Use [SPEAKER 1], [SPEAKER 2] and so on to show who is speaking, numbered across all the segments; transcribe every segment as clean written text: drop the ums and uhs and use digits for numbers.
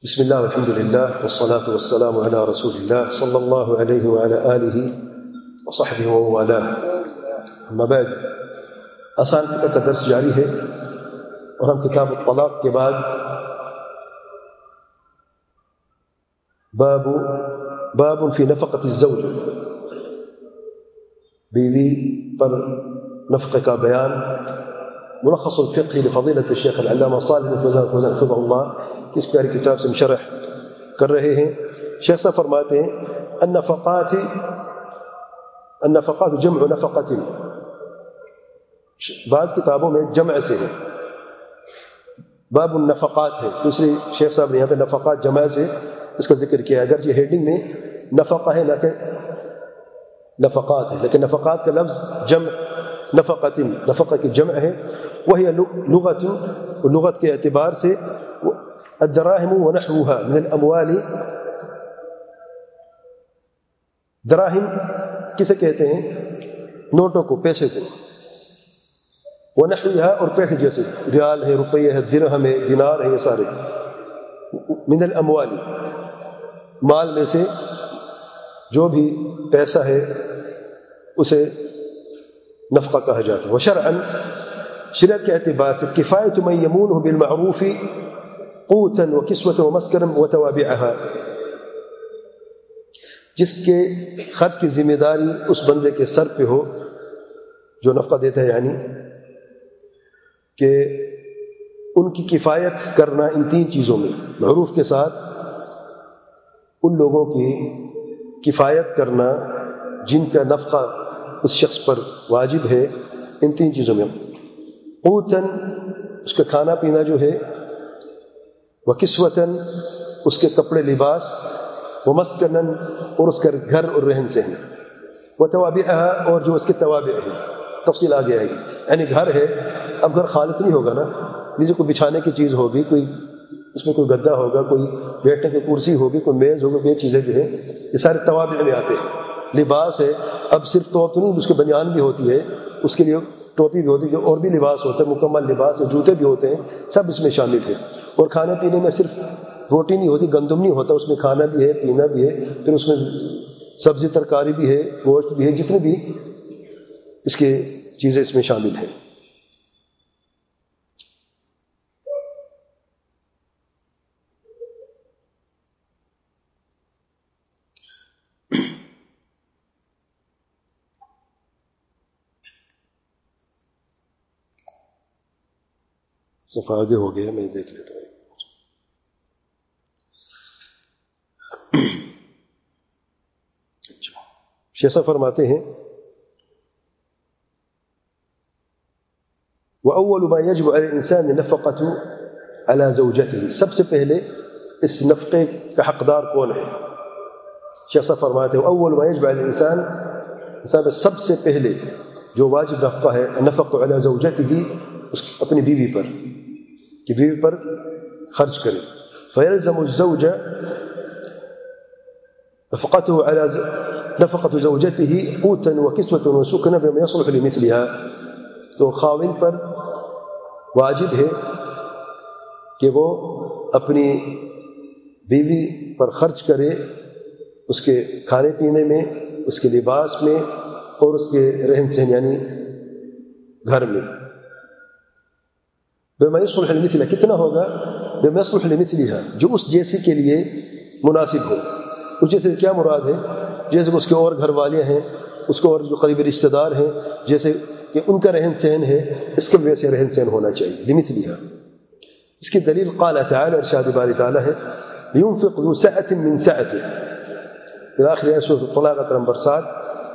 [SPEAKER 1] بسم الله والحمد لله والصلاة والسلام على رسول الله صلى الله عليه وعلى آله وصحبه ووالاه. اما بعد، آسان فقہ کا درس جاری ہے اور ہم کتاب الطلاق کے بعد باب فی نفقۃ الزوج، بیوی پر نفقے کا بیان، ملخص الفقہ لفضیلۃ الشیخ العلامہ صالح بن فوزان حفظہ اللہ کی اس پیاری کتاب سے شرح کر رہے ہیں. شیخ صاحب فرماتے ہیں النفقات جمع نفقۃ، بعض کتابوں میں جمع سے ہے، باب النفقات ہے، دوسری شیخ صاحب نے یہاں پہ نفقات جمع سے اس کا ذکر کیا ہے. اگر یہ ہیڈنگ میں نفقہ ہے نہ کہ نفقات ہے، لیکن نفقات کا لفظ جمع نفقۃ، نفقہ کی جمع ہے. وہی لغت کے اعتبار سے الدراہم ونحوها من الاموال، دراہم کسے کہتے ہیں؟ نوٹوں کو، پیسے کو. ونحوها اور پیسے جیسے ریال ہے، روپیہ ہے، درہم ہے، دینار ہے، یہ سارے من الاموال، مال میں سے جو بھی پیسہ ہے اسے نفقہ کہا جاتا ہے. وشرعا، شریعت کے اعتبار سے کفایت من یمونہ بالمعروف قوتا وکسوتا ومسکنا وتوابعها، جس کے خرچ کی ذمہ داری اس بندے کے سر پہ ہو جو نفقہ دیتا ہے، یعنی کہ ان کی کفایت کرنا ان تین چیزوں میں، معروف کے ساتھ ان لوگوں کی کفایت کرنا جن کا نفقہ اس شخص پر واجب ہے، ان تین چیزوں میں. قوتاً، اس کا کھانا پینا جو ہے، وکسوتاً، اس کے کپڑے لباس، ومسکناً، اور اس کا گھر اور رہن سہن، وتوابعها، اور جو اس کے توابع ہیں، تفصیل آگے آئے گی. یعنی گھر ہے، اب گھر خالص نہیں ہوگا نا، نیچے کوئی بچھانے کی چیز ہوگی، کوئی اس میں کوئی گدا ہوگا، کوئی بیٹھنے کی کرسی ہوگی، کوئی میز ہوگا، یہ چیزیں جو ہیں یہ سارے توابع میں آتے ہیں. لباس ہے، اب صرف توپ تو نہیں، اس کے بنیان بھی ہوتی ہے، اس کے لیے ٹوپی بھی ہوتی ہے، اور بھی لباس ہوتا ہے، مکمل لباس ہے، جوتے بھی ہوتے ہیں، سب اس میں شامل ہے. اور کھانے پینے میں صرف روٹی نہیں ہوتی، گندم نہیں ہوتا، اس میں کھانا بھی ہے، پینا بھی ہے، پھر اس میں سبزی ترکاری بھی ہے، گوشت بھی ہے، جتنے بھی اس کی چیزیں اس میں شامل ہیں. صفحہ آگے ہو گیا، میں دیکھ لیتا ہوں. اچھا، شیخ صاحب فرماتے ہیں وَأَوَّلُ مَا يَجِبُ عَلَى الْإِنسَانِ نَفَقَةُ عَلَى زَوْجَتِهِ، سب سے پہلے اس نفقے کا حقدار کون ہے؟ شیخ صاحب فرماتے ہیں وَأَوَّلُ مَا يَجِبُ عَلَى الْإِنسان، انسان سب سے پہلے جو واجب نفقہ ہے، نفقۃ علی زوجته، اس اپنی بیوی پر، کہ بیوی پر خرچ کرے. فَيَلْزَمُ الزَّوْجَ نفقة زوجته قوتا وكسوة وسكنا بما يصلح لمثلها، تو خاوند پر واجب ہے کہ وہ اپنی بیوی پر خرچ کرے، اس کے کھانے پینے میں، اس کے لباس میں، اور اس کے رہن سہن یعنی گھر میں. بما يصلح لمثلها، کتنا ہوگا؟ بما يصلح لمثلها، جو اس جیسی کے لیے مناسب ہو. اس جیسے کیا مراد ہے؟ جیسے اس کے اور گھر والے ہیں، اس کو اور جو قریبی رشتہ دار ہیں، جیسے کہ ان کا رہن سہن ہے، اس کے ویسے رہن سہن ہونا چاہیے. لمثلها، اس کی دلیل قال تعالی، ارشاد باری تعالی ہے لينفق ذو سعة من سعته، الى آخر سورۃ الطلاق نمبر 7،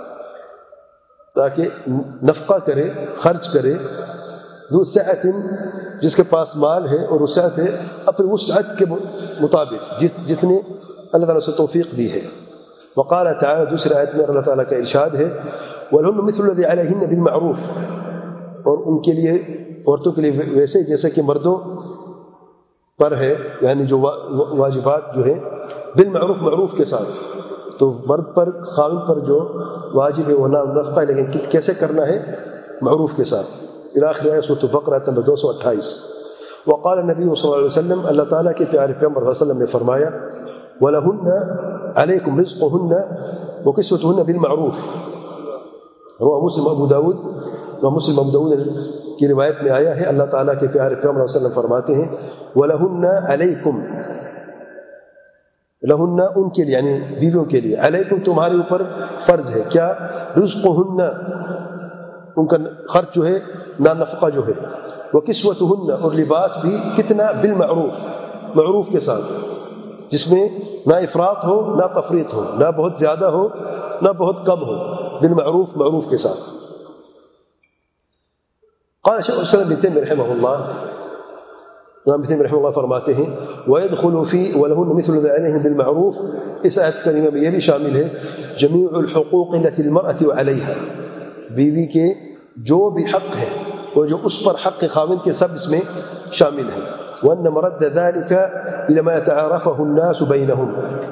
[SPEAKER 1] تاکہ نفقہ کرے، خرچ کرے، ذو سعة، جس کے پاس مال ہے اور وسعت ہے، اپنی وسعت کے مطابق، جتنے اللہ تعالیٰ سے توفیق دی ہے. وقال تعالی، دوسری آیت میں اللہ تعالیٰ کا ارشاد ہے وَلَهُنَّ مِثْلُ الَّذِي عَلَيْهِنَّ بِالْمَعْرُوفِ، اور ان کے لیے، عورتوں کے لیے ویسے جیسے کہ مردوں پر ہے، یعنی جو واجبات جو ہیں بالمعروف، معروف کے ساتھ. تو مرد پر، خاوند پر جو واجب ہے وہ نفقہ ہے، لیکن کیسے کرنا ہے؟ معروف کے ساتھ. الى آخر سورۃ البقرہ نمبر 228. وقال النبی صلی اللہ علیہ وسلم، اللہ تعالیٰ کے پیارے پیغمبر صلی اللہ علیہ وسلم نے فرمایا، وَلَهُنَّ عَلَيْكُمْ رِزْقُهُنَّ وَكِسْوَتُهُنَّ بِالْمَعْرُوفِ۔ رواہ مسلم ابو داود، مسلم ابو داود کی روایت میں آیا ہے، اللہ تعالیٰ کے پیارے پیغمبر صلی اللہ علیہ وسلم فرماتے ہیں وَلَهُنَّ عَلَيْكُمْ، لہن ان کے لیے یعنی بیویوں کے لیے، علیکم تمہارے اوپر فرض ہے کیا، رزقہن ان کا خرچ جو ہے، نہ نفقہ جو ہے، وکسوتہن اور لباس بھی کتنا، بالمعروف، معروف کے ساتھ، جس میں نہ افراط ہو نہ تفریط ہو، نہ بہت زیادہ ہو نہ بہت کم ہو، بالمعروف، معروف کے ساتھ۔ قال شیخ الاسلام ابن تیمیہ رحمہ اللہ، امام ابن تیمیہ رحمہ اللہ فرماتے ہیں وَيَدْخُلُ فِي وَلَهُنَّ مِثْلُ ذَلِكَ عَلَيْهِمْ بِالْمَعْرُوفِ، اس آیت کریمہ میں یہ بھی شامل ہے جمیع الحقوق التي للمرأة وعليها، بیوی کے جو بھی حق ہے اور جو اس پر حق خاوند کے سب اس میں شامل ہے، وَأَنَّ مَرَدَّ ذَلِكَ إِلَى مَا يَتَعَارَفَهُ النَّاسُ بَيْنَهُمْ،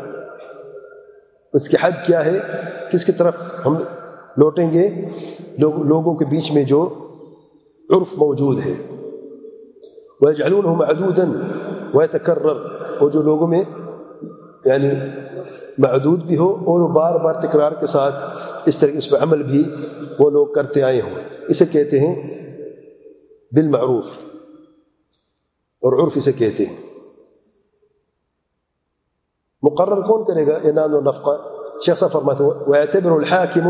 [SPEAKER 1] اس کی حد کیا ہے، کس کی طرف ہم لوٹیں گے، لوگوں کے بیچ میں جو عرف موجود ہے، وَيَجْعَلُونَهُ مَعْدُودًا وَيَتَكَرَّرُ، اور جو لوگوں میں یعنی معدود بھی ہو اور وہ بار بار تکرار کے ساتھ اس طرح اس پہ عمل بھی وہ لوگ کرتے آئے ہوں، اسے کہتے ہیں بالمعروف، اور عرف اسے کہتے ہیں۔ مقرر کون کرے گا انان و نفقہ؟ شیخ صاحب فرماتے ہیں وَيَعْتَبِرُ الْحَاكِمُ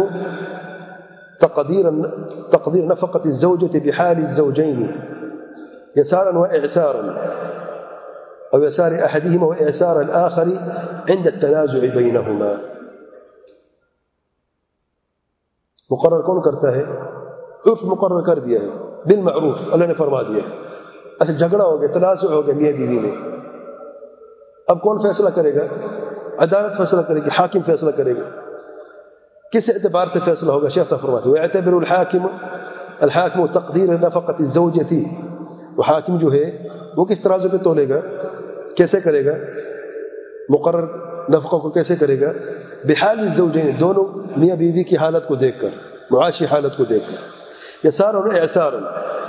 [SPEAKER 1] تقدير نفقة الزوجة بحال الزوجين يسارا وإعسارا أو يسار أحدهما وإعسار الآخر عند التنازع بينهما۔ مقرر کون کرتا ہے؟ عرف مقرر کر دیا ہے، بالمعروف اللہ نے فرما دیا ہے۔ اچھا جھگڑا ہو گیا، تنازع ہو گیا میاں بیوی میں، اب کون فیصلہ کرے گا؟ عدالت فیصلہ کرے گی، حاکم فیصلہ کرے گا۔ کس اعتبار سے فیصلہ ہوگا؟ شیخ صاحب فرماتے ہیں وَيَعْتَبِرُ الْحَاكِمُ تَقْدِيرَ نَفَقَةِ الزَّوْجَةِ، وہ حاکم جو ہے وہ کس ترازو پہ تولے گا، کیسے کرے گا، مقرر نفقہ کو کیسے کرے گا، بحال الزوجین، دونوں میاں بیوی کی حالت کو دیکھ کر، معاشی حالت کو دیکھ کر، یسارا و اعسارا،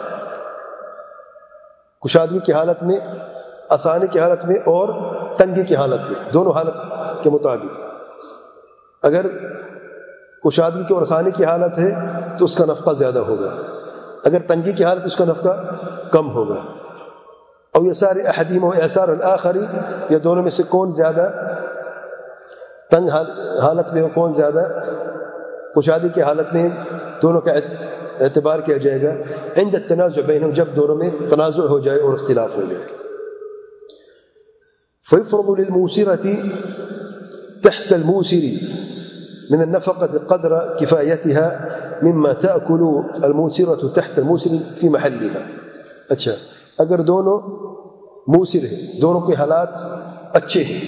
[SPEAKER 1] کشادگی کی حالت میں، آسانی کی حالت میں اور تنگی کی حالت میں، دونوں حالت کے مطابق۔ اگر کشادگی کی اور آسانی کی حالت ہے تو اس کا نفقہ زیادہ ہوگا، اگر تنگی کی حالت اس کا نفقہ کم ہوگا۔ او یسار احدہما و اعسار الآخر، یا دونوں میں سے کون زیادہ تنگ حالت میں، کون زیادہ کشادگی کی حالت میں، دونوں کا اعتبار کیا جائے گا عند التنازع بینہم، جب دونوں میں تنازع ہو جائے اور اختلاف ہو جائے۔ فیفرض للموسرة تحت الموسر من النفقة قدر كفايتها مما تأكل الموسرة تحت الموسر في محلها۔ اچھا اگر دونوں موسر ہیں، دونوں کے حالات اچھے ہیں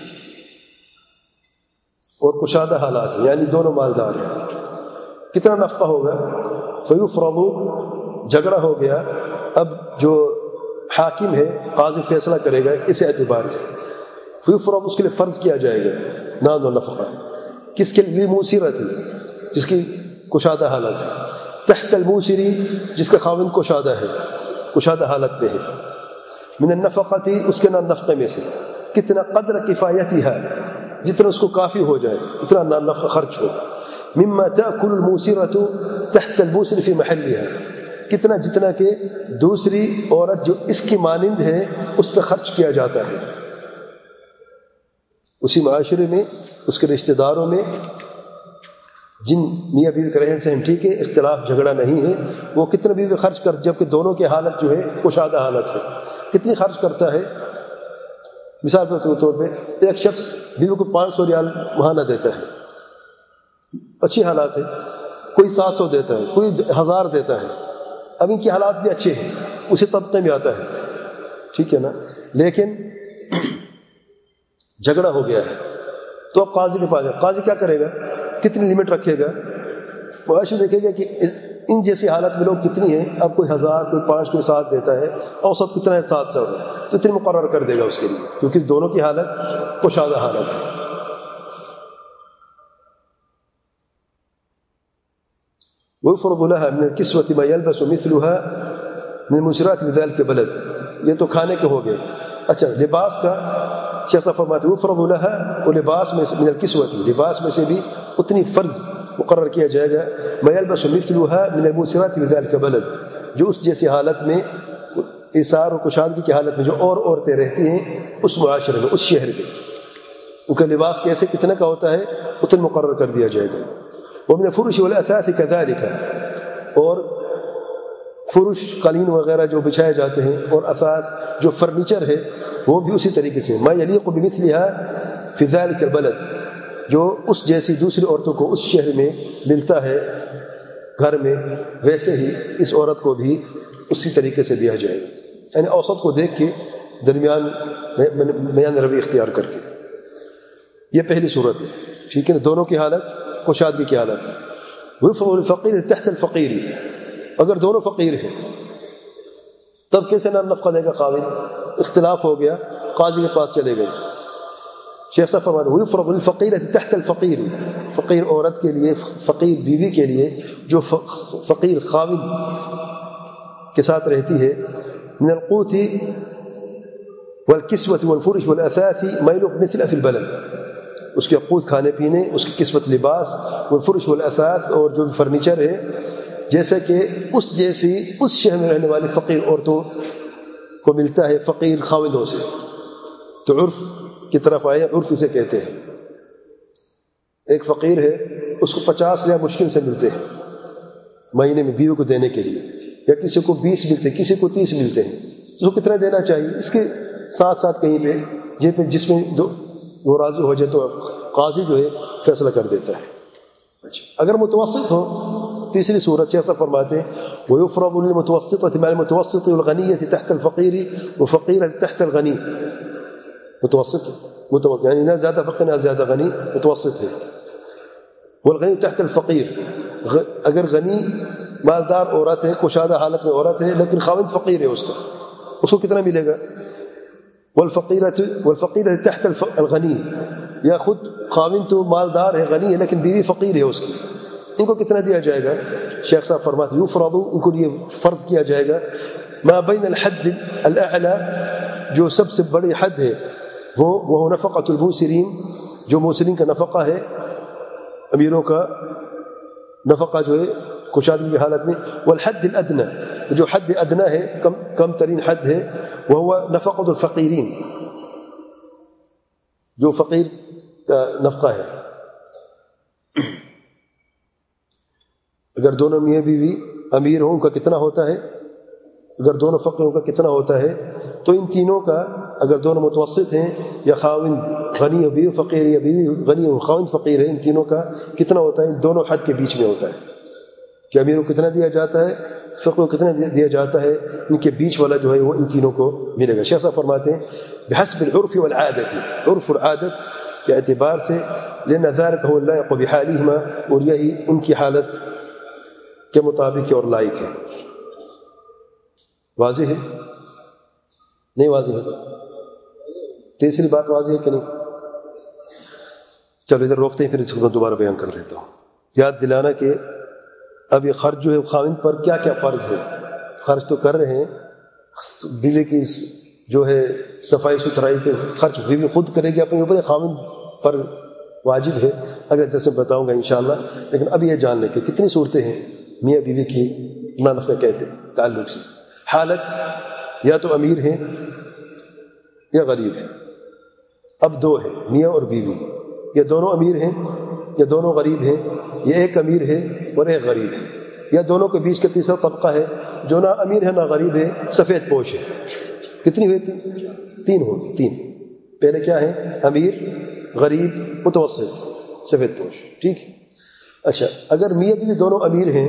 [SPEAKER 1] اور کشادہ حالات ہیں، یعنی دونوں مالدار ہیں، کتنا نفقہ ہوگا؟ فیفرض، جھگڑا ہو گیا، اب جو حاکم ہے قاضی فیصلہ کرے گا اس اعتبار سے، فیفرض اس کے لیے فرض کیا جائے گا نان و نفقہ، کس کے لیے؟ موسرت، جس کی کشادہ حالت ہے، تحت الموسری، جس کا خاوند کشادہ ہے، کشادہ حالت میں ہے، من النفقۃ، اس کے نان نفقے میں سے، کتنا؟ قدر کفایتها، جتنا اس کو کافی ہو جائے، اتنا نان نفقہ خرچ ہو، مما تأکل الموسرۃ تحت الموسر فی محلها، کتنا؟ جتنا کہ دوسری عورت جو اس کی مانند ہے اس پہ خرچ کیا جاتا ہے، اسی معاشرے میں، اس کے رشتہ داروں میں، جن میاں بیوی کے رہن سہن ٹھیک ہے، اختلاف جھگڑا نہیں ہے، وہ کتنا بیوی خرچ کر، جبکہ دونوں کی حالت جو ہے کشادہ حالت ہے، کتنی خرچ کرتا ہے؟ مثال کے طور پہ ایک شخص بیوی کو 500 ریال ماہانہ دیتا ہے، اچھی حالات ہے، کوئی 700 دیتا ہے، کوئی 1000 دیتا ہے، اب ان کی حالات بھی اچھے ہیں، اسی طبقے میں آتا ہے، ٹھیک ہے نا، لیکن جھگڑا ہو گیا ہے تو اب قاضی کے پاس جائے، قاضی کیا کرے گا؟ کتنی لمٹ رکھے گا؟ معاشرے دیکھے گا کہ ان جیسی حالت میں لوگ کتنی ہیں، اب کوئی 1000، کوئی 5، کوئی 7 دیتا ہے، اوسط کتنا ہے؟ 700 ہے، تو اتنی مقرر کر دے گا اس کے لیے، کیونکہ دونوں کی حالت کشادہ حالت ہے۔ ويفرض لها من الكسوة ما يلبس مثلها من المسرات بذلك بلد، یہ تو کھانے کے ہو گئے. اچھا لباس کا شیخ صاحب فرماتے ہیں یفرض لها، اور لباس میں سے من الکسوۃ، لباس میں سے بھی اتنی فرض مقرر کیا جائے گا ما يلبس مثلها من الموسرات في ذلك البلد، جو اس جیسی حالت میں ایثار و کشادگی کی حالت میں جو اور عورتیں رہتی ہیں اس معاشرے میں، اس شہر میں، ان کا لباس کیسے کتنے کا ہوتا ہے اتنا مقرر کر دیا جائے گا. ومن الفرش والاثاث كذلك، اور فرش قالین وغیرہ جو بچھائے جاتے ہیں اور اثاث جو فرنیچر ہے وہ بھی اسی طریقے سے ما يليق بمثلها في ذلك البلد، جو اس جیسی دوسری عورتوں کو اس شہر میں ملتا ہے گھر میں، ویسے ہی اس عورت کو بھی اسی طریقے سے دیا جائے گا. یعنی اوسط کو دیکھ کے درمیان میان روی اختیار کر کے. یہ پہلی صورت ہے، ٹھیک ہے نا، دونوں کی حالت کشادگی کی حالت ہے. ويفرض الفقير تحت الفقير، اگر دونوں فقیر ہیں تب کیسے نہ نفقہ دے گا خاوند؟ اختلاف ہو گیا، قاضی کے پاس چلے گئے. شیخ صاحب فرماتے ہیں ويفرض الفقير تحت الفقير، فقیر عورت کے لیے، فقیر بیوی کے لیے جو فقیر خاوند کے ساتھ رہتی ہے، من القوت والکسوۃ والفرش والاثاث ما يليق مثله في البلد، اس کے قوت کھانے پینے، اس کی کسوت لباس، والفرش والاثاث اور جو فرنیچر ہے، جیسا کہ اس جیسی اس شہر میں رہنے والی فقیر عورتوں کو ملتا ہے فقیر خاوندوں سے. تو عرف کی طرف آئے، عرف اسے کہتے ہیں. ایک فقیر ہے، اس کو 50 ریال مشکل سے ملتے ہیں مہینے میں بیوی کو دینے کے لیے، یا کسی کو 20 ملتے ہیں، کسی کو 30 ملتے ہیں. اس کو کتنا دینا چاہیے؟ اس کے ساتھ ساتھ کہیں پہ جس میں وہ راضی ہو جائے تو قاضی جو ہے فیصلہ کر دیتا ہے. اچھا اگر متوسط ہو، تیسری صورت جیسا فرماتے ہیں ويفرض للمتوسطة مع المتوسط والغنية تحت الفقير وفقيرة تحت الغني. متوسط یعنی نہ زیادہ فقیر نہ زیادہ غنی، متوسط ہے. والغنی تحت الفقیر، اگر غنی مالدار عورت ہے، کشادہ حالت میں عورت ہے لیکن خاوند فقیر ہے، اس کو کتنا ملے گا؟ والفقیرة تحت الغنی، یا خود خاوند تو مالدار ہے، غنی ہے، لیکن بیوی فقیر ہے اس کی، ان کو کتنا دیا جائے گا؟ شیخ صاحب فرماتے ہیں یفرض، ان کو یہ فرض کیا جائے گا ما بین الحد الاعلی، جو سب سے بڑی حد ہے وہ نفقۃ الموسرین، جو موسرین کا نفقہ ہے، امیروں کا نفقہ جو ہے کشادگی کی حالت میں. والحد الادنی، جو حد ادنا ہے، کم ترین حد ہے، وہ نفقۃ الفقیرین، جو فقیر کا نفقہ ہے. اگر دونوں میاں بیوی امیر ہوں، ان کا کتنا ہوتا ہے؟ اگر دونوں فقیروں کا کتنا ہوتا ہے؟ تو ان تینوں کا، اگر دونوں متوسط ہیں، یا خاوند غنی و بیوی فقیر، یا بیوی غنی و خاوند فقیر ہے، ان تینوں کا کتنا ہوتا ہے؟ ان دونوں حد کے بیچ میں ہوتا ہے کہ امیروں کو کتنا دیا جاتا ہے، فقیروں کو کتنا دیا جاتا ہے، ان کے بیچ والا جو ہے وہ ان تینوں کو ملے گا. شیخ صاحب فرماتے ہیں بحسب العرف والعادت، عرف اور عادت کے اعتبار سے، لأن ذلك هو اللائق بحالهما، اور یہی ان کی حالت کے مطابق اور لائق ہے. واضح ہے؟ نہیں واضح ہے؟ تیسری بات واضح ہے کہ نہیں؟ چلو ادھر روکتے ہیں، پھر اس کو دوبارہ بیان کر دیتا ہوں. یاد دلانا کہ اب یہ خرچ جو ہے خاوند پر کیا کیا فرض ہے. خرچ تو کر رہے ہیں، بیوی کی جو ہے صفائی ستھرائی کے خرچ بیوی خود کرے گی اپنے اوپر، خاوند پر واجب ہے. اگر درس میں بتاؤں گا انشاءاللہ، لیکن اب یہ جان لیں کہ کتنی صورتیں ہیں میاں بیوی کی نفقہ کہتے ہیں تعلق سے. حالت یا تو امیر ہیں یا غریب ہیں. اب دو ہیں، میاں اور بیوی، یا دونوں امیر ہیں یا دونوں غریب ہیں، یا ایک امیر ہے اور ایک غریب ہے، یا دونوں کے بیچ کا تیسرا طبقہ ہے جو نہ امیر ہے نہ غریب ہے، سفید پوش ہے. کتنی ہوئی؟ تین ہوگی. تین پہلے کیا ہے؟ امیر، غریب، متوسط، سفید پوش. ٹھیک ہے. اچھا اگر میاں بیوی دونوں امیر ہیں،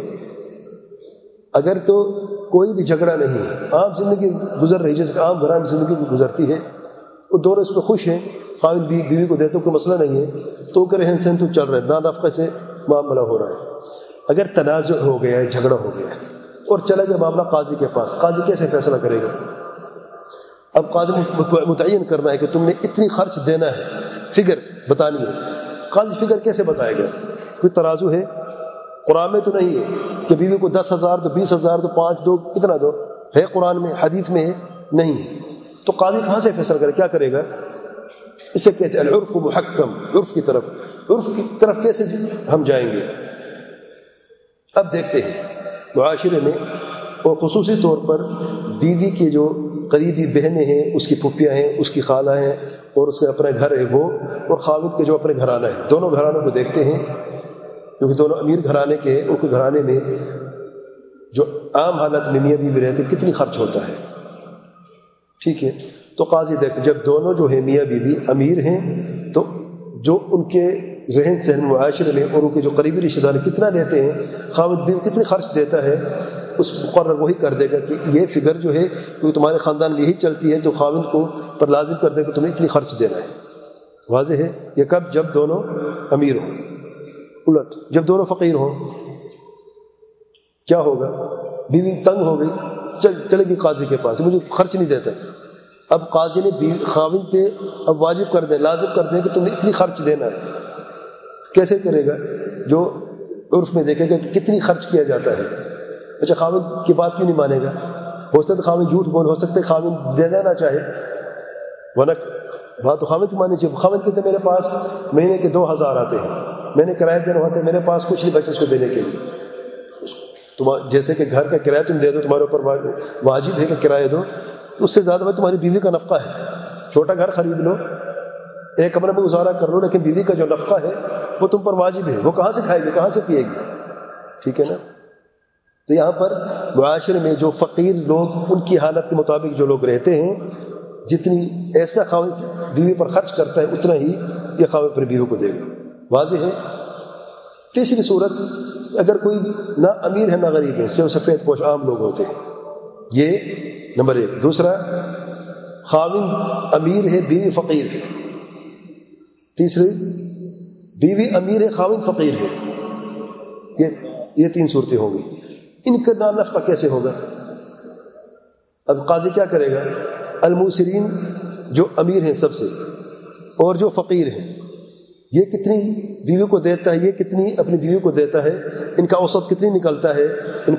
[SPEAKER 1] اگر تو کوئی بھی جھگڑا نہیں ہے، عام زندگی گزر رہی ہے جیسے عام گھران زندگی گزرتی ہے، اور دونوں اس پہ خوش ہیں، خاوند بیوی کو دیتے کوئی مسئلہ نہیں ہے، تو کہ رہن سہن تو چل رہا ہے، نہ نفقے سے معاملہ ہو رہا ہے. اگر تنازع ہو گیا ہے، جھگڑا ہو گیا ہے اور چلا گیا معاملہ قاضی کے پاس، قاضی کیسے فیصلہ کرے گا؟ اب قاضی متعین کرنا ہے کہ تم نے اتنی خرچ دینا ہے، فگر بتانی ہے. قاضی فگر کیسے بتائے گا؟ کوئی ترازو ہے؟ قرآن میں تو نہیں ہے کہ بیوی کو 10,000 تو 20,000 تو 5 دو، کتنا دو؟ ہے قرآن میں، حدیث میں ہے، نہیں ہے، تو قاضی کہاں سے فیصلہ کرے؟ کیا کرے گا؟ اسے کہتے ہیں العرف محکم، عرف کی طرف کیسے ہم جائیں گے؟ اب دیکھتے ہیں معاشرے میں، اور خصوصی طور پر بیوی کے جو قریبی بہنیں ہیں، اس کی پھپھیاں ہیں، اس کی خالہ ہیں، اور اس کا اپنا گھر ہے وہ، اور خاوند کے جو اپنے گھرانہ ہے، دونوں گھرانوں کو دیکھتے ہیں، کیونکہ دونوں امیر گھرانے کے ہیں۔ ان کے گھرانے میں جو عام حالت میں میاں بیوی رہتے کتنی خرچ ہوتا ہے، ٹھیک ہے؟ تو قاضی دیکھتے جب دونوں جو ہیں میاں بیوی امیر ہیں، تو جو ان کے رہن سہن معاشرے میں اور ان کے جو قریبی رشتہ دار کتنا لیتے ہیں، خاوند بیوی کتنی خرچ دیتا ہے، اس مقرر وہی کر دے گا کہ یہ فگر جو ہے، کیونکہ تمہارے خاندان میں یہی چلتی ہے، تو خاوند کو پر لازم کر دے کہ تمہیں اتنی خرچ دینا ہے۔ واضح ہے؟ یہ کب؟ جب دونوں امیر ہوں۔ الٹ جب دونوں فقیر ہوں کیا ہوگا؟ بیوی تنگ ہو گئی، چلے گی قاضی کے پاس، مجھے خرچ نہیں دیتا۔ اب قاضی نے خاوند پہ اب واجب کر دیں، لازم کر دیں کہ تم نے اتنی خرچ دینا ہے۔ کیسے کرے گا؟ جو عرف میں دیکھے گا کہ کتنی خرچ کیا جاتا ہے۔ اچھا خاوند کی بات کیوں نہیں مانے گا؟ ہو سکتا ہے خاوند جھوٹ بول، ہو سکتا ہے خاوند دینا نہ چاہے، ورنہ بات تو خاوند کی مانی چاہیے۔ خاوند کہتے میرے پاس مہینے کے 2000 آتے ہیں، میں نے کرایہ دینا ہوتا ہے، میرے پاس کچھ نہیں بچے اس کو دینے کے لیے۔ جیسے کہ گھر کا کرایہ تم دے دو، تمہارے اوپر واجب ہے کہ کرایہ دو، تو اس سے زیادہ بات تمہاری بیوی کا نفقہ ہے۔ چھوٹا گھر خرید لو، ایک کمرے میں گزارا کر لو، لیکن بیوی کا جو نفقہ ہے وہ تم پر واجب ہے۔ وہ کہاں سے کھائے گی، کہاں سے پیے گی؟ ٹھیک ہے نا؟ تو یہاں پر معاشرے میں جو فقیر لوگ، ان کی حالت کے مطابق جو لوگ رہتے ہیں، جتنی ایسا خاوند بیوی پر خرچ کرتا ہے اتنا ہی یہ خاوند اپنی بیوی کو دے گا۔ واضح ہے؟ تیسری صورت، اگر کوئی نہ امیر ہے نہ غریب ہے، صرف سفید پوش عام لوگ ہوتے ہیں، یہ نمبر ایک۔ دوسرا، خاوند امیر ہے، بیوی فقیر ہے۔ تیسری، بیوی امیر ہے، خاوند فقیر ہے۔ یہ 3 صورتیں ہوں گی۔ ان کا نام نفقہ کیسے ہوگا؟ اب قاضی کیا کرے گا؟ الموسرین جو امیر ہیں سب سے، اور جو فقیر ہیں، یہ کتنی بیوی کو دیتا ہے، یہ کتنی اپنی بیوی کو دیتا ہے، ان کا اوسط کتنی نکلتا ہے،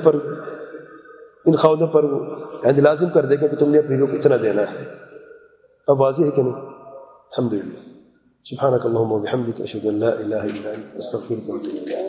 [SPEAKER 1] ان خاوندوں پر یعنی لازم کر دے گا کہ تم نے اپنی بیوی کو اتنا دینا ہے۔ اب واضح ہے کہ نہیں؟ الحمدللہ۔ سبحانک اللہم و بحمدک، اشہد ان لا الہ الا انت، استغفرک و اتوب الیک۔